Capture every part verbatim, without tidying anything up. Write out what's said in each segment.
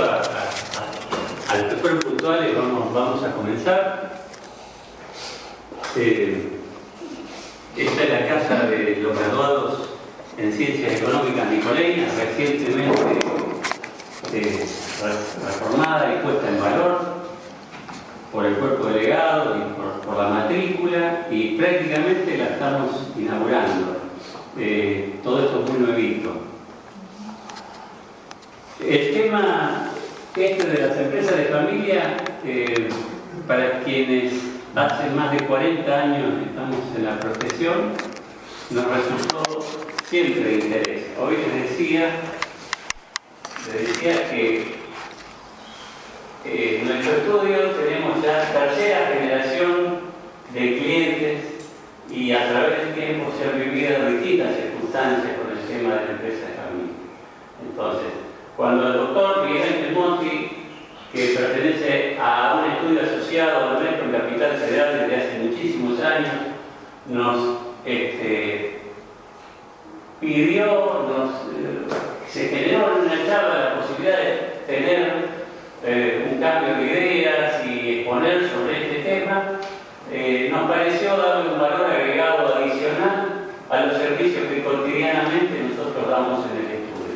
respecto a, a, a, a los que fueron puntuales, vamos, vamos a comenzar. Eh, esta es la casa de los graduados en Ciencias Económicas nicoleñas, recientemente eh, reformada y puesta en valor por el cuerpo delegado y por, por la matrícula, y prácticamente la estamos inaugurando. Eh, todo esto es muy nuevito. El tema este de las empresas de familia, eh, para quienes hace más de cuarenta años estamos en la profesión, nos resultó siempre de interés. Hoy les decía, les decía que eh, en nuestro estudio tenemos ya tercera generación de clientes y a través del tiempo se han vivido distintas circunstancias con el tema de la empresa de familia. Entonces, cuando el doctor Miguel Monti, que pertenece a un estudio asociado al nuestro en Capital Federal desde hace muchísimos años, nos este, pidió, nos, eh, se generó en una charla la posibilidad de tener eh, un cambio de ideas y exponer sobre este tema, eh, nos pareció darle un valor agregado adicional a los servicios que cotidianamente nosotros damos en el estudio.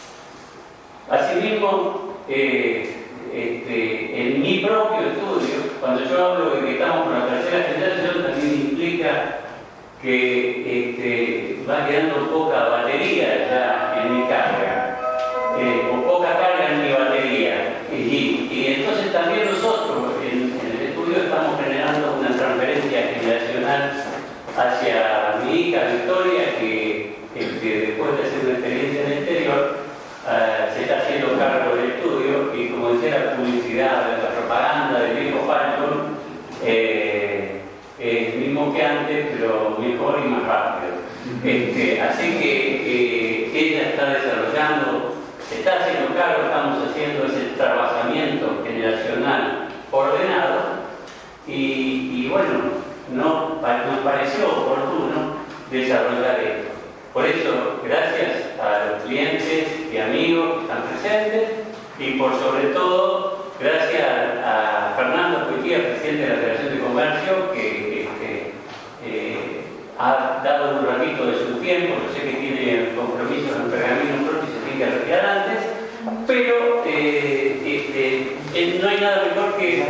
Asimismo, eh, Este, en mi propio estudio, cuando yo hablo de que estamos con la tercera generación, también implica que este, va quedando poca batería ya en mi carga, eh, o poca carga en mi batería. Y, y entonces también nosotros en, en el estudio estamos generando una transferencia generacional hacia mi hija Victoria, que, que, que después de hacer una experiencia en el exterior, Uh, se está haciendo cargo del estudio, y como decía la publicidad, la propaganda del viejo Falcon, eh, es mismo que antes, pero mejor y más rápido. Este, así que eh, ella está desarrollando, se está haciendo cargo, estamos haciendo ese trabajamiento generacional ordenado, y, y bueno, no, nos pareció oportuno desarrollar esto. Por eso, gracias a los clientes y amigos que están presentes, y por sobre todo, gracias a Fernando Coitía, presidente de la Federación de Comercio, que este, eh, ha dado un ratito de su tiempo. Yo sé que tiene compromisos en Pergamino Pro y se tiene que retirar antes, pero eh, este, no hay nada mejor que,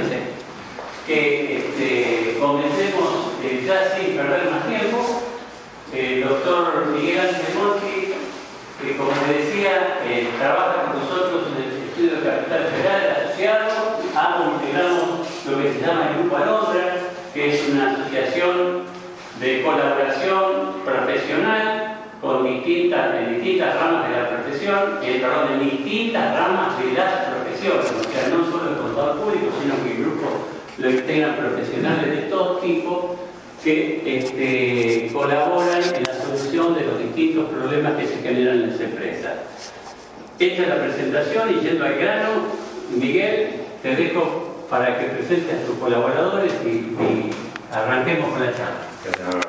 que este, comencemos eh, ya sin perder más tiempo. El doctor Miguel Ángel Monti, que como les decía, eh, trabaja con nosotros en el estudio de Capital Federal asociado. Ambos integramos lo que se llama el Grupo Alondra, que es una asociación de colaboración profesional con distintas, en distintas ramas de la profesión, eh, perdón, en distintas ramas de las profesiones, o sea, no solo el contador público, sino que el grupo lo integran profesionales de todo tipo, que este, colaboran en la solución de los distintos problemas que se generan en las empresas. Esta es la presentación, y yendo al grano, Miguel, te dejo para que presentes a tus colaboradores y, y arranquemos con la charla.